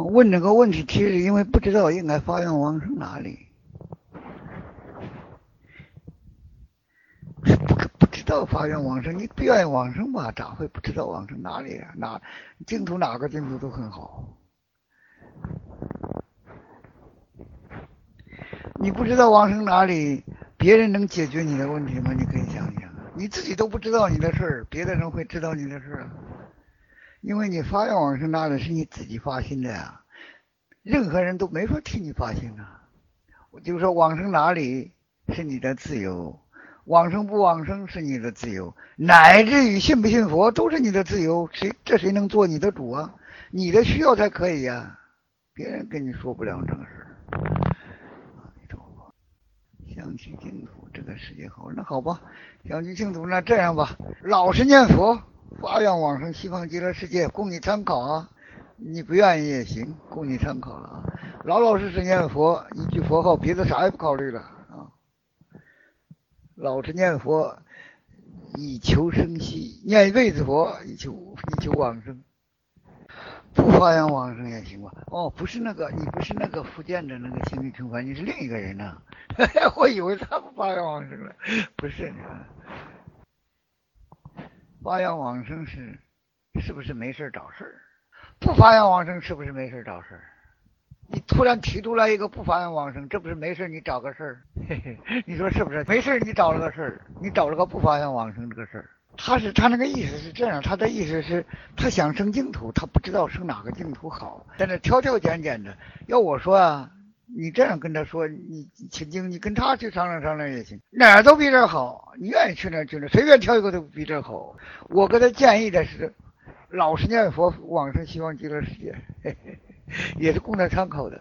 问这个问题，其实因为不知道应该发愿往生哪里，不知道发愿往生，你不愿意往生吧，咋会不知道往生哪里啊？净土哪个净土都很好。你不知道往生哪里，别人能解决你的问题吗？你可以想想，你自己都不知道你的事儿，别的人会知道你的事儿啊？因为你发愿往生哪里是你自己发心的呀，任何人都没法替你发心啊。我就说往生哪里是你的自由，往生不往生是你的自由，乃至于信不信佛都是你的自由，谁能做你的主啊？你的需要才可以呀，别人跟你说不了这个事儿。想去净土，这个世界好，那好吧，想去净土，那这样吧，老实念佛，发愿往生西方极乐世界，供你参考啊。你不愿意也行，供你参考了啊。老老实实念佛，一句佛号，别的啥也不考虑了啊。老实念佛，以求生息，念一辈子佛，以求往生。不发愿往生也行吧？哦，不是那个，你不是那个福建的那个心理成凡，你是另一个人呢、啊。我以为他不发愿往生了，不是呢。发愿往生是不是没事找事儿？不发愿往生是不是没事找事儿？你突然提出来一个不发愿往生，这不是没事你找个事儿？你说是不是？没事你找了个事儿，你找了个不发愿往生这个事儿。他那个意思是这样，他的意思是他想生净土，他不知道生哪个净土好，在那挑拣的。要我说啊，你这样跟他说，你请经，你跟他去商量商量也行，哪儿都比这儿好，你愿意去哪儿去哪儿，随便挑一个都比这儿好。我给他建议的是，老实念佛，往生西方极乐世界，也是供他参考的。